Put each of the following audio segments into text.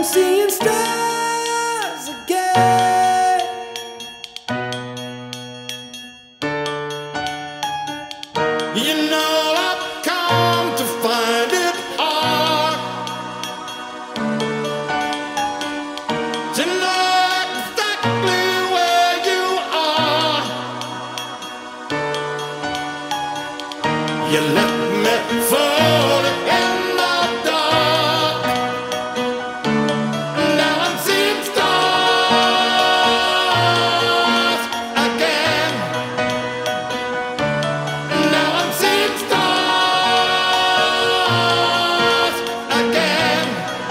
I'm seeing stars again. You know I've come to find it hard to know exactly where you are. You left me falling in the dark. Now I'm seeing stars again. Now I'm seeing stars again.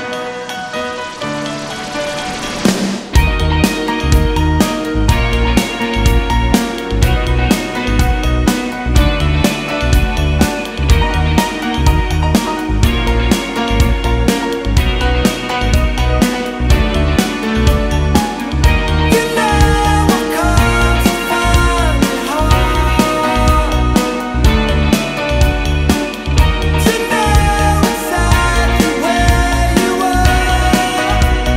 You know I've come to find it hard to know exactly where you are.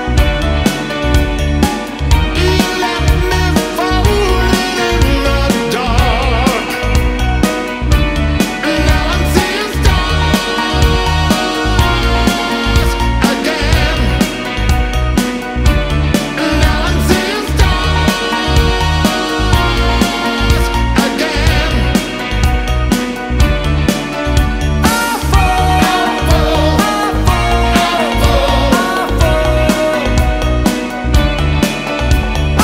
You left me falling in the dark. Now I'm seeing stars again. Now I'm seeing stars again. I fall, I fall, I fall, I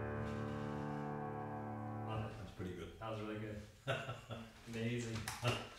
Love it. That's pretty good. That was really good. Amazing.